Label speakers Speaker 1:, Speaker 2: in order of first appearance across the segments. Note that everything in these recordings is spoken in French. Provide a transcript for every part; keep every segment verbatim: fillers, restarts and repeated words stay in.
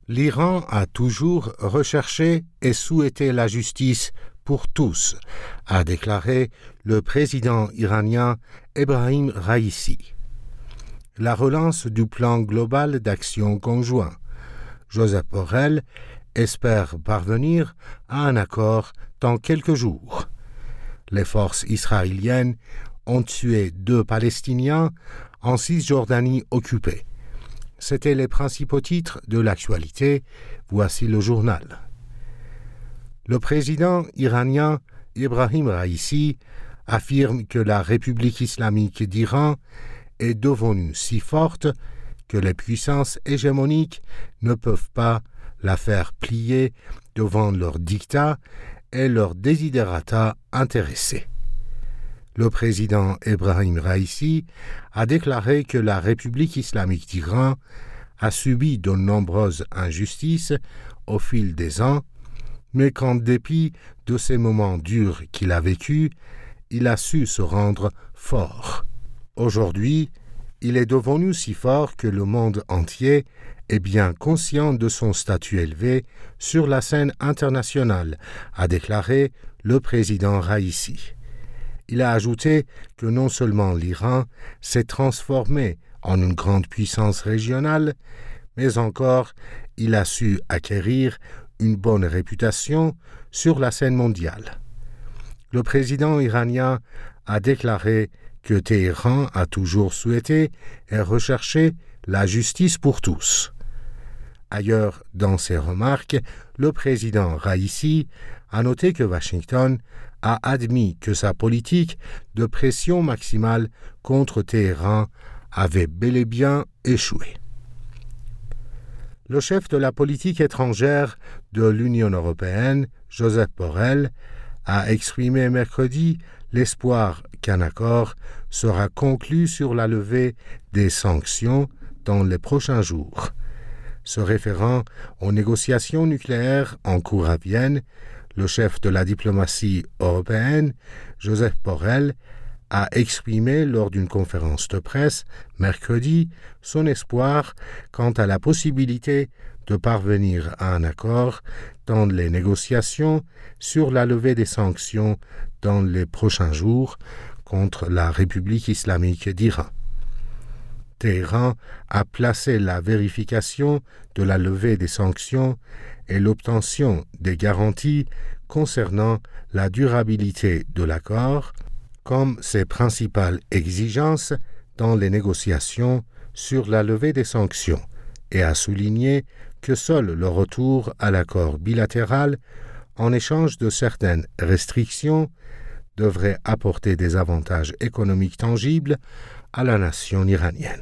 Speaker 1: L'Iran a toujours recherché et souhaité la justice pour tous, a déclaré le président iranien Ebrahim Raïssi. La relance du plan global d'action conjoint. Joseph Borrell espère parvenir à un accord dans quelques jours. Les forces israéliennes ont tué deux Palestiniens en Cisjordanie occupée. C'étaient les principaux titres de l'actualité. Voici le journal. Le président iranien Ebrahim Raïssi affirme que la République islamique d'Iran est devenue si forte que les puissances hégémoniques ne peuvent pas la faire plier devant leurs dictats et leurs desiderata intéressés. Le président Ebrahim Raïssi a déclaré que la République islamique d'Iran a subi de nombreuses injustices au fil des ans, mais qu'en dépit de ces moments durs qu'il a vécus, il a su se rendre fort. Aujourd'hui, il est devenu si fort que le monde entier est bien conscient de son statut élevé sur la scène internationale, a déclaré le président Raïssi. Il a ajouté que non seulement l'Iran s'est transformé en une grande puissance régionale, mais encore il a su acquérir une bonne réputation sur la scène mondiale. Le président iranien a déclaré que Téhéran a toujours souhaité et recherché la justice pour tous. Ailleurs, dans ses remarques, le président Raïssi a noté que Washington a admis que sa politique de pression maximale contre Téhéran avait bel et bien échoué. Le chef de la politique étrangère de l'Union européenne, Joseph Borrell, a exprimé mercredi l'espoir qu'un accord sera conclu sur la levée des sanctions dans les prochains jours. Se référant aux négociations nucléaires en cours à Vienne, le chef de la diplomatie européenne, Joseph Borrell, a exprimé lors d'une conférence de presse mercredi son espoir quant à la possibilité de parvenir à un accord dans les négociations sur la levée des sanctions dans les prochains jours contre la République islamique d'Iran. Téhéran a placé la vérification de la levée des sanctions et l'obtention des garanties concernant la durabilité de l'accord comme ses principales exigences dans les négociations sur la levée des sanctions et a souligné que seul le retour à l'accord bilatéral en échange de certaines restrictions devrait apporter des avantages économiques tangibles à la nation iranienne.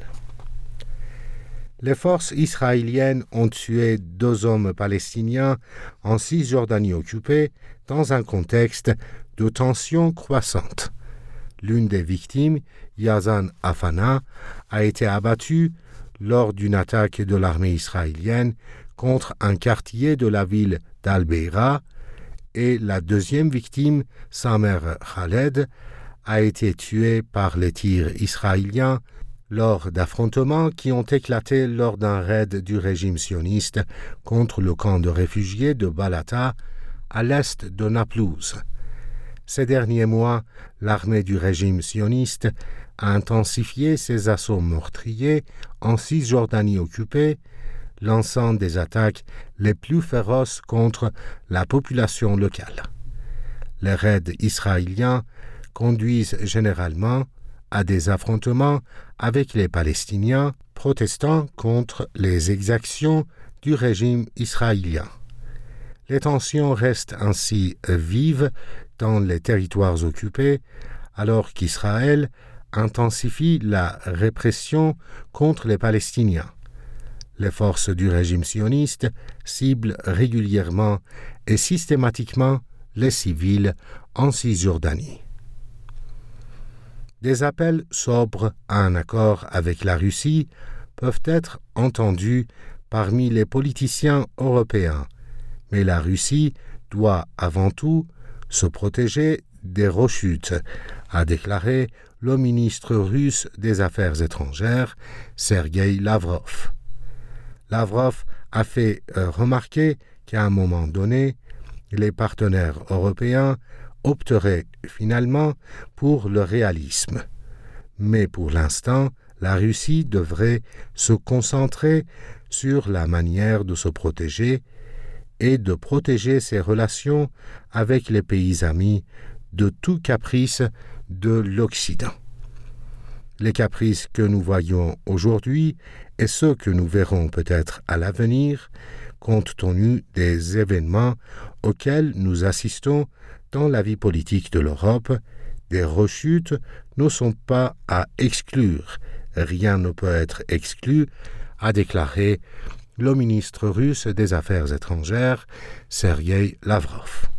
Speaker 1: Les forces israéliennes ont tué deux hommes palestiniens en Cisjordanie occupée dans un contexte de tensions croissantes. L'une des victimes, Yazan Afana, a été abattue lors d'une attaque de l'armée israélienne contre un quartier de la ville d'Al-Beira et la deuxième victime, Samer Khaled, a été tuée par les tirs israéliens lors d'affrontements qui ont éclaté lors d'un raid du régime sioniste contre le camp de réfugiés de Balata, à l'est de Naplouse. Ces derniers mois, l'armée du régime sioniste a intensifié ses assauts meurtriers en Cisjordanie occupée, lançant des attaques les plus féroces contre la population locale. Les raids israéliens conduisent généralement à des affrontements avec les Palestiniens protestant contre les exactions du régime israélien. Les tensions restent ainsi vives dans les territoires occupés, alors qu'Israël intensifie la répression contre les Palestiniens. Les forces du régime sioniste ciblent régulièrement et systématiquement les civils en Cisjordanie. Des appels sobres à un accord avec la Russie peuvent être entendus parmi les politiciens européens, mais la Russie doit avant tout se protéger des rechutes, a déclaré le ministre russe des Affaires étrangères, Sergueï Lavrov. Lavrov a fait euh, remarquer qu'à un moment donné, les partenaires européens opteraient finalement pour le réalisme. Mais pour l'instant, la Russie devrait se concentrer sur la manière de se protéger et de protéger ses relations avec les pays amis de tout caprice de l'Occident. Les caprices que nous voyons aujourd'hui et ceux que nous verrons peut-être à l'avenir, compte tenu des événements auxquels nous assistons dans la vie politique de l'Europe, des rechutes ne sont pas à exclure. Rien ne peut être exclu, a déclaré le ministre russe des Affaires étrangères, Sergueï Lavrov.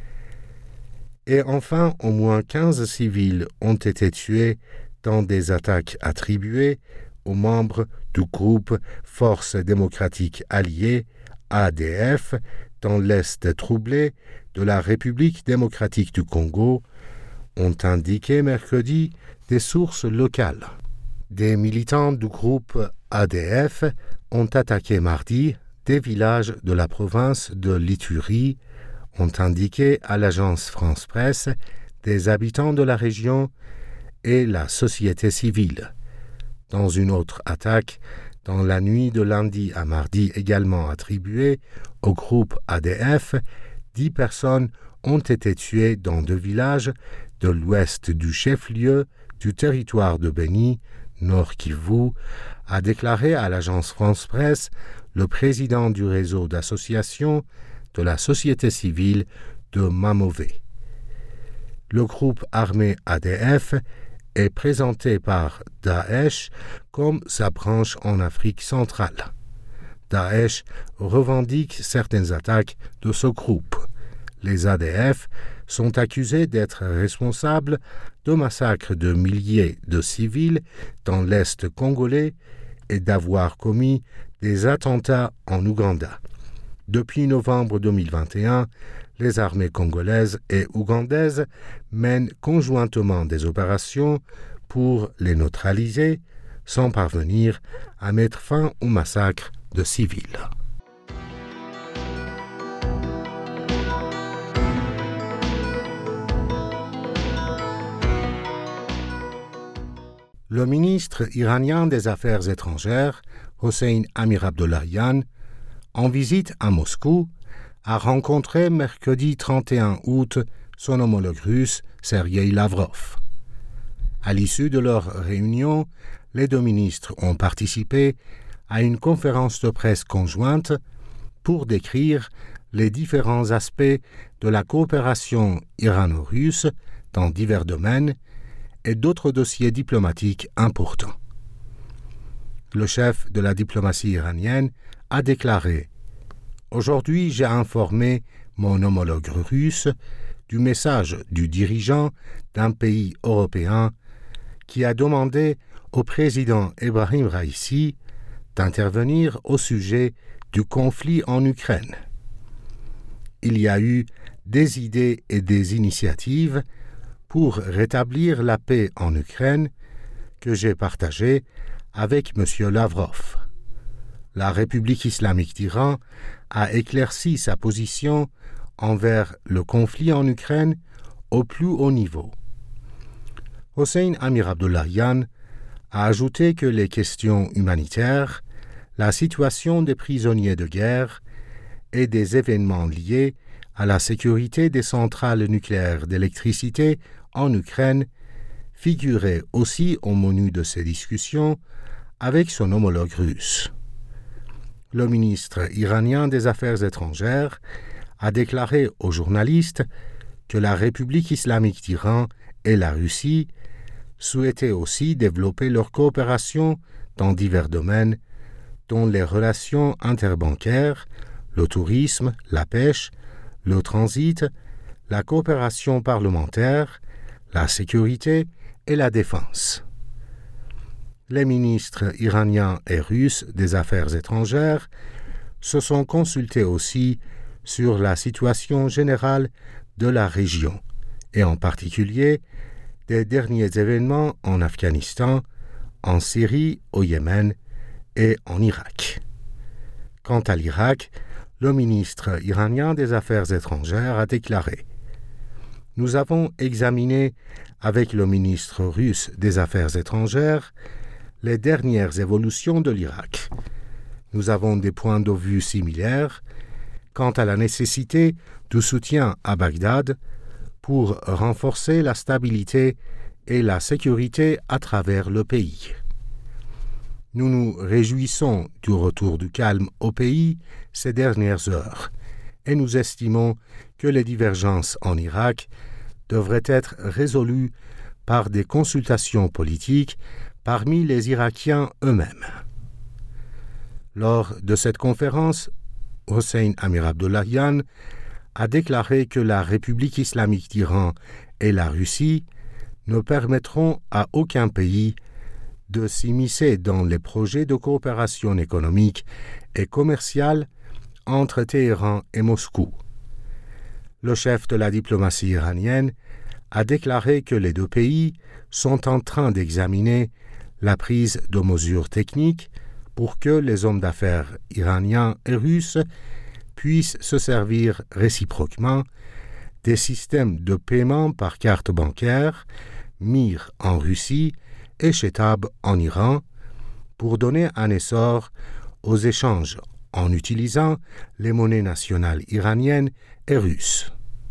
Speaker 1: Et enfin, au moins quinze civils ont été tués dans des attaques attribuées aux membres du groupe Forces démocratiques alliées, A D F, dans l'Est troublé de la République démocratique du Congo, ont indiqué mercredi des sources locales. Des militants du groupe A D F ont attaqué mardi des villages de la province de l'Ituri, ont indiqué à l'agence France Presse des habitants de la région et la société civile. Dans une autre attaque, dans la nuit de lundi à mardi également attribuée au groupe A D F, dix personnes ont été tuées dans deux villages de l'ouest du chef-lieu du territoire de Beni, Nord Kivu, a déclaré à l'agence France Presse le président du réseau d'associations de la société civile de Mamové. Le groupe armé A D F est présenté par Daesh comme sa branche en Afrique centrale. Daesh revendique certaines attaques de ce groupe. Les A D F sont accusés d'être responsables de massacres de milliers de civils dans l'Est congolais et d'avoir commis des attentats en Ouganda. Depuis novembre deux mille vingt et un, les armées congolaises et ougandaises mènent conjointement des opérations pour les neutraliser sans parvenir à mettre fin au massacre de civils. Le ministre iranien des Affaires étrangères, Hossein Amir-Abdollahian, en visite à Moscou, a rencontré mercredi trente et un août son homologue russe, Sergueï Lavrov. À l'issue de leur réunion, les deux ministres ont participé à une conférence de presse conjointe pour décrire les différents aspects de la coopération irano-russe dans divers domaines et d'autres dossiers diplomatiques importants. Le chef de la diplomatie iranienne a déclaré « Aujourd'hui, j'ai informé mon homologue russe du message du dirigeant d'un pays européen qui a demandé au président Ebrahim Raïssi d'intervenir au sujet du conflit en Ukraine. Il y a eu des idées et des initiatives pour rétablir la paix en Ukraine que j'ai partagées avec M. Lavrov. La République islamique d'Iran a éclairci sa position envers le conflit en Ukraine au plus haut niveau. Hossein Amir-Abdollahian a ajouté que les questions humanitaires, la situation des prisonniers de guerre et des événements liés à la sécurité des centrales nucléaires d'électricité en Ukraine figurait aussi au menu de ces discussions avec son homologue russe. Le ministre iranien des Affaires étrangères a déclaré aux journalistes que la République islamique d'Iran et la Russie souhaitaient aussi développer leur coopération dans divers domaines, dont les relations interbancaires, le tourisme, la pêche, le transit, la coopération parlementaire, la sécurité et la défense. Les ministres iraniens et russes des Affaires étrangères se sont consultés aussi sur la situation générale de la région, et en particulier des derniers événements en Afghanistan, en Syrie, au Yémen et en Irak. Quant à l'Irak, le ministre iranien des Affaires étrangères a déclaré « Nous avons examiné avec le ministre russe des Affaires étrangères les dernières évolutions de l'Irak. Nous avons des points de vue similaires quant à la nécessité du soutien à Bagdad pour renforcer la stabilité et la sécurité à travers le pays. Nous nous réjouissons du retour du calme au pays ces dernières heures et nous estimons que les divergences en Irak devraient être résolues par des consultations politiques parmi les Irakiens eux-mêmes. » Lors de cette conférence, Hossein Amir-Abdollahian a déclaré que la République islamique d'Iran et la Russie ne permettront à aucun pays de s'immiscer dans les projets de coopération économique et commerciale entre Téhéran et Moscou. Le chef de la diplomatie iranienne a déclaré que les deux pays sont en train d'examiner la prise de mesures techniques pour que les hommes d'affaires iraniens et russes puissent se servir réciproquement des systèmes de paiement par carte bancaire, Mir en Russie et Shetab en Iran, pour donner un essor aux échanges en utilisant les monnaies nationales iraniennes et russes.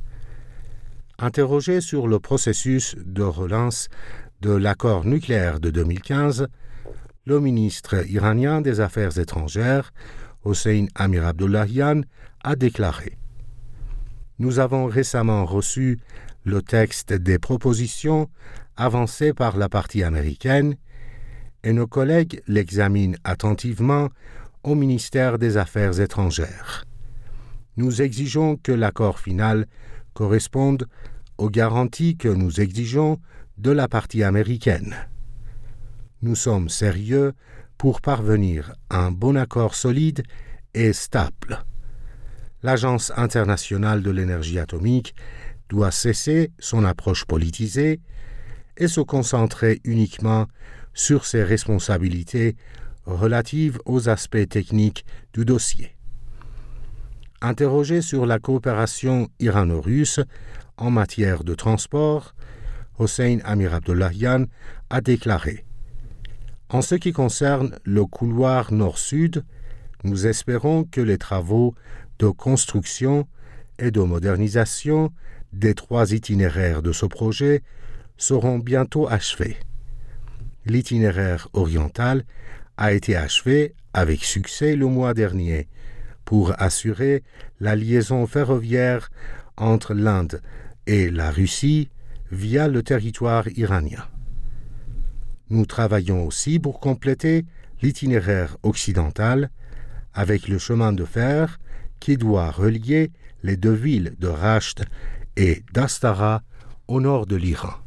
Speaker 1: Interrogé sur le processus de relance de l'accord nucléaire de deux mille quinze, le ministre iranien des Affaires étrangères, Hossein Amir-Abdollahian, a déclaré « Nous avons récemment reçu le texte des propositions avancées par la partie américaine et nos collègues l'examinent attentivement au ministère des Affaires étrangères. Nous exigeons que l'accord final corresponde aux garanties que nous exigeons de la partie américaine. Nous sommes sérieux pour parvenir à un bon accord solide et stable. L'Agence internationale de l'énergie atomique doit cesser son approche politisée et se concentrer uniquement sur ses responsabilités relatives aux aspects techniques du dossier. » Interrogé sur la coopération irano-russe en matière de transport, Hossein Amir-Abdollahian a déclaré « En ce qui concerne le couloir nord-sud, nous espérons que les travaux de construction et de modernisation des trois itinéraires de ce projet seront bientôt achevés. L'itinéraire oriental a été achevé avec succès le mois dernier pour assurer la liaison ferroviaire entre l'Inde et la Russie via le territoire iranien. Nous travaillons aussi pour compléter l'itinéraire occidental avec le chemin de fer qui doit relier les deux villes de Rasht et d'Astara au nord de l'Iran.